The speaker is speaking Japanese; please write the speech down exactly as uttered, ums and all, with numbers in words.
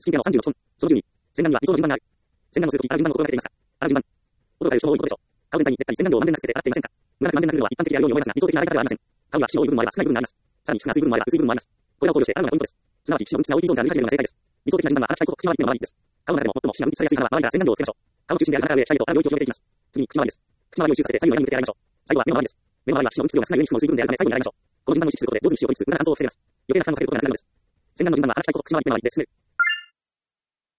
式テーマをさんじゅうろくトン。その順に、洗顔には理想の順番がある。洗顔をするとき、ある順番を心がけていますが、ある順番。音が出る人も多いことでしょう。顔全体にべったり洗顔料をまんべんなくつけて洗っていませんか。無駄なくまんべんなく塗るのは一般的であるように思いますが、理想的な洗い方ではありません。顔には皮脂の多い部分もあれば少ない部分もあります。さらに皮膚が厚い部分もあれば薄い部分もあります。これらを考慮して洗うのがポイントです。すなわち皮脂の分泌が多い T ゾーンであるにかけるのが正解です。理想的な順番は鼻下と口周りというのが周りです。顔の中でも最も皮脂が分泌されやすい鼻は周りから洗顔料をつけましょう。顔の中心である鼻から上へ下へと洗う領域を広げていきます。次に口周りです。口周りを意識させて左右の裏に向けて洗いましょう。最後は目の周りです。目の周りは皮脂の分泌量が少ない上に皮膚も薄い部分であるため最後に洗いましょう。この順番を意識することで上手に皮脂を保持する無駄な乾燥を防げます。余計な負担をかけることがなくなるのです。洗顔の順番は鼻下と口周り、目の周りで進める。